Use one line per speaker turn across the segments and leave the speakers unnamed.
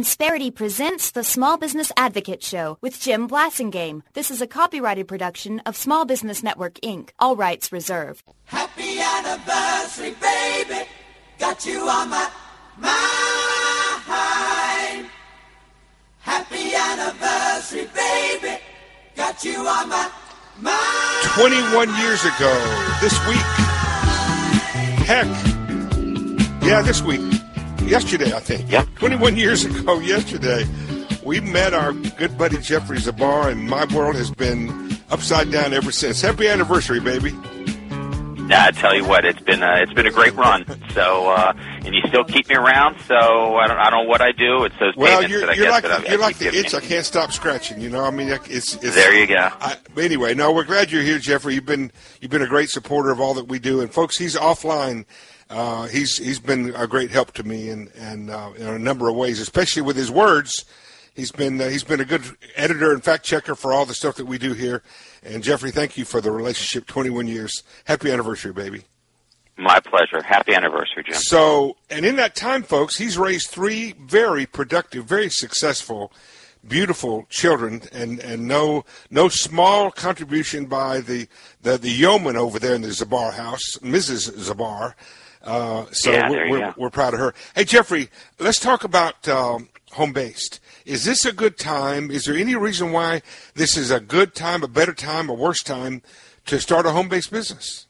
Insperity presents the Small Business Advocate Show with Jim Blasingame. This is a copyrighted production of Small Business Network, Inc. All rights reserved.
Happy anniversary, baby. Got you on my mind. Happy anniversary, baby. Got you on my mind.
21 years ago, this week. Heck. Yeah, this week. Yesterday, I think.
Yep.
21 years ago yesterday, we met our good buddy Jeffrey Zabar, and my world has been upside down ever since. Happy anniversary, baby.
I tell you what, it's been a great run. So, and you still keep me around. So I don't know what I do. It's those payments that I get.
You're like the itch I can't stop scratching. You know, I mean, it's
there you go.
Anyway, no, we're glad you're here, Jeffrey. You've been a great supporter of all that we do, and folks, he's offline. He's been a great help to me in a number of ways, especially with his words. He's been a good editor and fact checker for all the stuff that we do here. And Jeffrey, thank you for the relationship. 21 years. Happy anniversary, baby.
My pleasure. Happy anniversary, Jim.
So, and in that time, folks, he's raised 3 very productive, very successful, beautiful children, and no small contribution by the yeoman over there in the Zabar house, Mrs. Zabar. We're proud of her. Hey, Jeffrey, let's talk about home-based. Is this a good time? Is there any reason why this is a good time, a better time, a worse time to start a home-based business?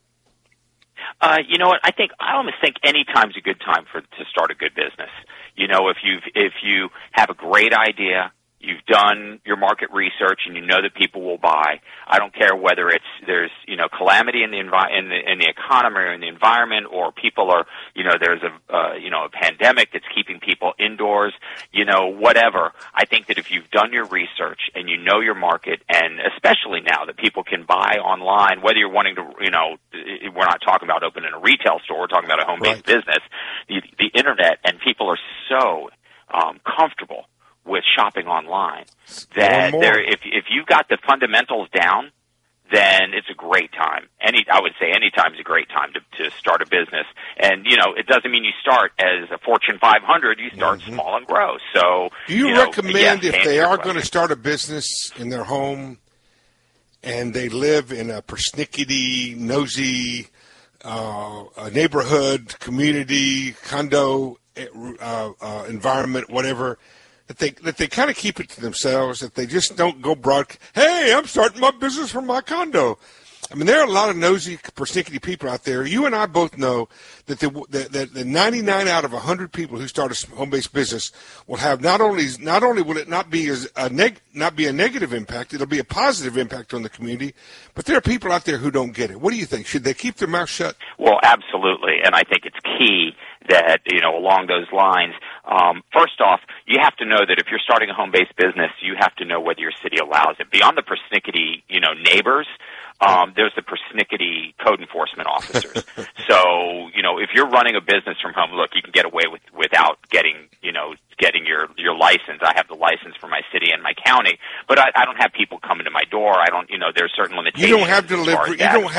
You know what? I almost think any time's a good time to start a good business. You know, if you have a great idea, you've done your market research, and you know that people will buy. I don't care whether there's calamity in the economy or in the environment, or people are there's a pandemic that's keeping people indoors. Whatever. I think that if you've done your research and you know your market, and especially now that people can buy online, whether you're wanting to, we're not talking about opening a retail store, we're talking about a home-based business. The internet, and people are so comfortable with shopping online that if you've got the fundamentals down, then it's a great time. I would say any time is a great time to start a business. And it doesn't mean you start as a Fortune 500. You start small and grow. So
do you recommend if they are going to start a business in their home and they live in a persnickety, nosy neighborhood, community, condo environment, whatever, that they kind of keep it to themselves, that they just don't go broad, hey, I'm starting my business from my condo. I mean, there are a lot of nosy, persnickety people out there. You and I both know that the 99 out of 100 people who start a home-based business will have not only will it not be a negative impact, it'll be a positive impact on the community, but there are people out there who don't get it. What do you think? Should they keep their mouth shut?
Well, absolutely, and I think it's key that, along those lines, first off, you have to know that if you're starting a home-based business, you have to know whether your city allows it. Beyond the persnickety, neighbors, there's the persnickety code enforcement officers. So, if you're running a business from home, look, you can get away without getting your license. I have the license for my city and my county, but I don't have people coming to my door. I don't, there's certain limitations.
You don't have delivery.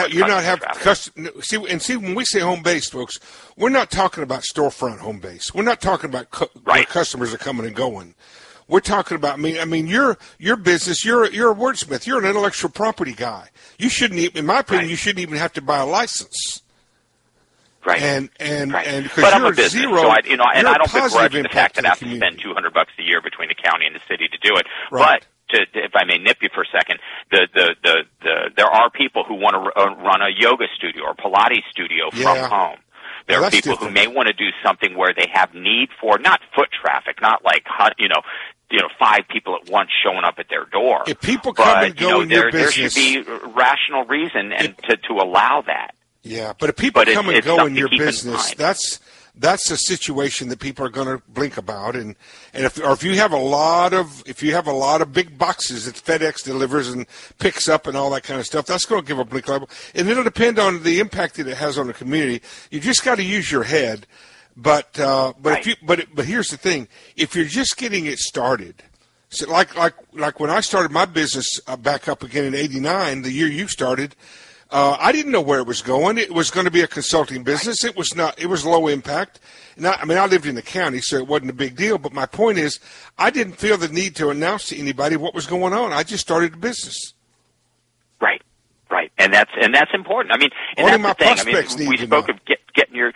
See, when we say home-based, folks, we're not talking about storefront home-based. We're not talking about where customers are coming and going. We're talking about, your business, you're a wordsmith. You're an intellectual property guy. You shouldn't even, in my opinion, you shouldn't even have to buy a license.
Right.
And
but I'm a business, so I don't begrudge the fact that I have to spend $200 a year between the county and the city to do it.
Right.
But if I may nip you for a second, there are people who want to run a yoga studio or Pilates studio from home. There are people who may want to do something where they have need for not foot traffic, not like 5 people at once showing up at their door.
If people come and go in your
there
business,
should be rational reason to allow that.
Yeah, but if people come and go in your business, that's a situation that people are going to blink about, and if you have a lot of big boxes that FedEx delivers and picks up and all that kind of stuff, that's going to give a blink label, and it'll depend on the impact that it has on the community. You just got to use your head, but here's the thing: if you're just getting it started, so like when I started my business back up again in '89, the year you started. I didn't know where it was going. It was going to be a consulting business. It was not. It was low impact. And I lived in the county, so it wasn't a big deal. But my point is, I didn't feel the need to announce to anybody what was going on. I just started a business.
Right. And that's important. I mean, and
Only
that's
my
the thing.
prospects
I mean, we
need to
spoke
know.
of getting your.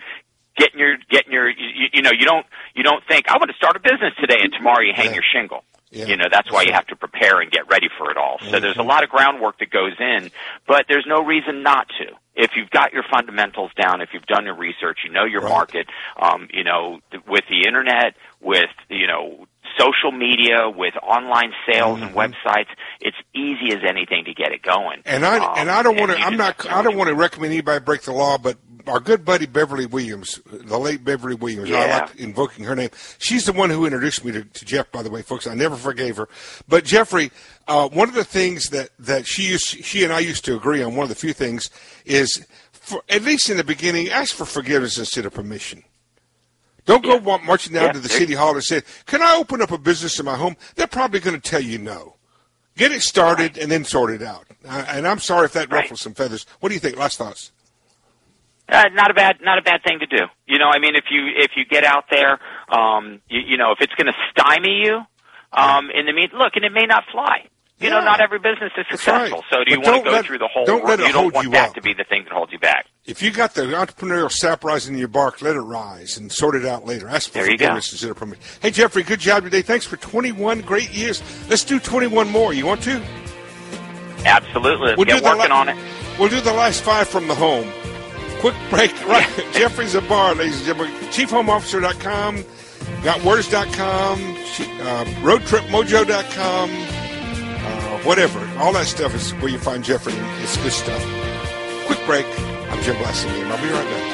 You don't think I want to start a business today, and tomorrow you hang your shingle.
Yeah.
That's why you have to prepare and get ready for it all. So there's a lot of groundwork that goes in, but there's no reason not to. If you've got your fundamentals down, if you've done your research, you know your market, with the internet, with, social media, with online sales and websites, it's easy as anything to get it going.
And I don't want to. I don't want to recommend anybody break the law, but our good buddy Beverly Williams, the late Beverly Williams, I like invoking her name. She's the one who introduced me to Jeff, by the way, folks. I never forgave her. But Jeffrey, one of the things that she and I used to agree on, one of the few things, is, for, at least in the beginning, ask for forgiveness instead of permission. Don't go marching down to the city hall and say, "Can I open up a business in my home?" They're probably going to tell you no. Get it started and then sort it out. And I'm sorry if that ruffles some feathers. What do you think? Last thoughts.
Not a bad thing to do. I mean, if you get out there, if it's going to stymie you, in the meantime, look, and it may not fly. Not every business is successful.
Right.
So do you want to go through the whole work? You don't want that to be the thing that holds you back.
If you got the entrepreneurial sap rising in your bark, let it rise and sort it out later. Ask for forgiveness instead of permission. Hey, Jeffrey, good job today. Thanks for 21 great years. Let's do 21 more. You want to?
Let's get working on it.
We'll do the last 5 from the home. Quick break. Right. Jeffrey Zabar, ladies and gentlemen. ChiefHomeOfficer.com, GotWords.com, RoadTripMojo.com, whatever. All that stuff is where you find Jeffrey. It's good stuff. Quick break. I'm Jim Blasingame. I'll be right back.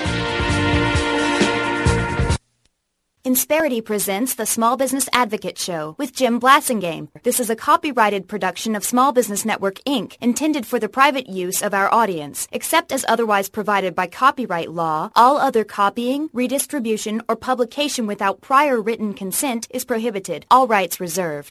Insperity presents the Small Business Advocate Show with Jim Blasingame. This is a copyrighted production of Small Business Network, Inc., intended for the private use of our audience. Except as otherwise provided by copyright law, all other copying, redistribution, or publication without prior written consent is prohibited. All rights reserved.